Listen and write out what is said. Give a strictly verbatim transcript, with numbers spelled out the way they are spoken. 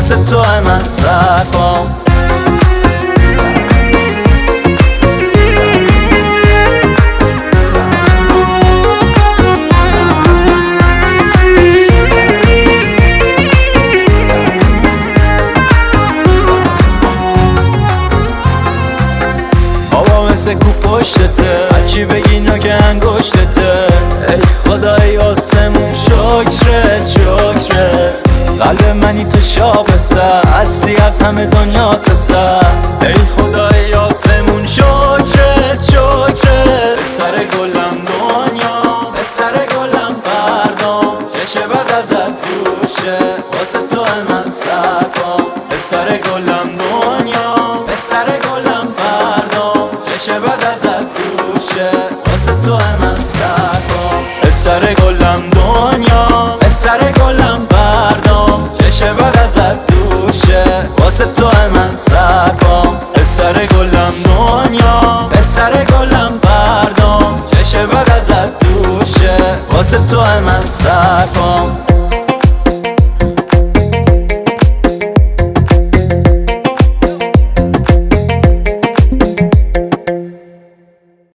واسه تو من سرپام. مثل کو پشتته هرچی بگی نوک انگشتته. ای خدای آسمون شکرت شکرت، قلب منی تو شاقصه هستی از همه دنیا تسه. ای خدای آسمون شکرت شکرت، به سر گلم دنیا به سر گلم فردام، چشه بد ازت دوشه واسه تو من سرپام. به سر گلم دنیا به سر گلم فردام، چشه بد ازت دوشه واسه تو من سرپام. به سر گلم دنیا به سر گلم فردام، چشه بد ازت دوشه واسه تو من سرپام. به سر گلم دنیا به سر گلم فردام، چشه بد ازت دوشه واسه تو من سرپام.